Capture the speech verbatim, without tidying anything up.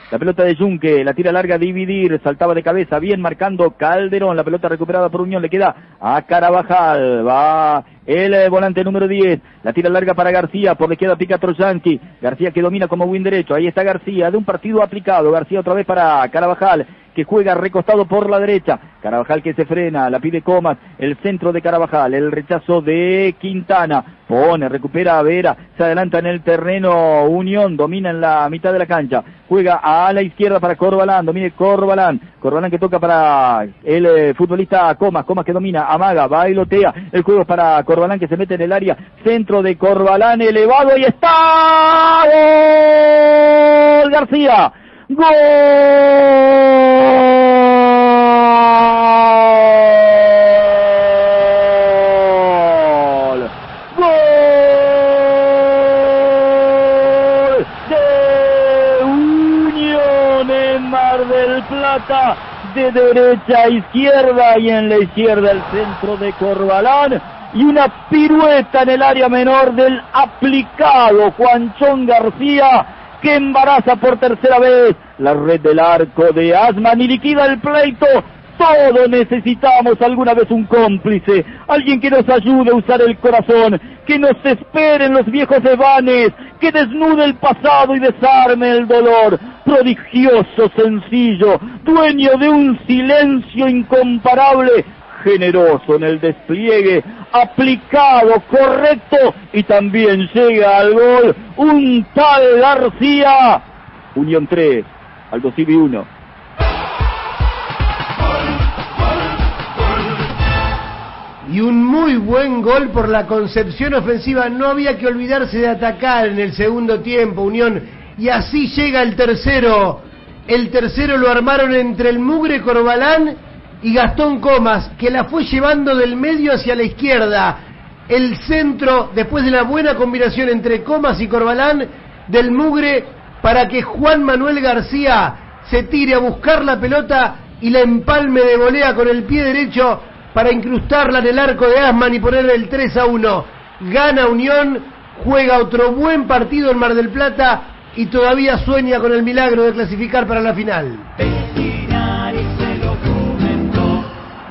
La pelota de Yunque, la tira larga a dividir, saltaba de cabeza, bien marcando Calderón, la pelota recuperada por Unión, le queda a Carabajal, va el eh, volante número diez, la tira larga para García, por la izquierda pica Trojanski, García que domina como win derecho, ahí está García, de un partido aplicado, García otra vez para Carabajal, que juega recostado por la derecha, Carabajal que se frena, la pide Comas, el centro de Carabajal, el rechazo de Quintana, pone, recupera a Vera, se adelanta en el terreno Unión, domina en la mitad de la cancha, juega a la izquierda para Corbalán, domine Corbalán, Corbalán que toca para el eh, futbolista Comas, Comas que domina, amaga, bailotea, el juego para Corbalán que se mete en el área, centro de Corbalán, elevado y está ¡gol! García, ¡gol! ¡Gol! De Unión en Mar del Plata, de derecha a izquierda y en la izquierda el centro de Corbalán y una pirueta en el área menor del aplicado Juanchón García, que embaraza por tercera vez la red del arco de Asman y liquida el pleito. Todos necesitamos alguna vez un cómplice, alguien que nos ayude a usar el corazón, que nos espere en los viejos devanes, que desnude el pasado y desarme el dolor. Prodigioso, sencillo, dueño de un silencio incomparable, generoso en el despliegue, aplicado, correcto, y también llega al gol un tal García. Unión tres, Aldo Civi uno. Y un muy buen gol por la concepción ofensiva. No había que olvidarse de atacar en el segundo tiempo, Unión. Y así llega el tercero. El tercero lo armaron entre el Mugre Corbalán y Gastón Comas, que la fue llevando del medio hacia la izquierda. El centro, después de la buena combinación entre Comas y Corbalán, del Mugre, para que Juan Manuel García se tire a buscar la pelota y la empalme de volea con el pie derecho para incrustarla en el arco de Asman y ponerle el tres a uno. Gana Unión, juega otro buen partido en Mar del Plata y todavía sueña con el milagro de clasificar para la final.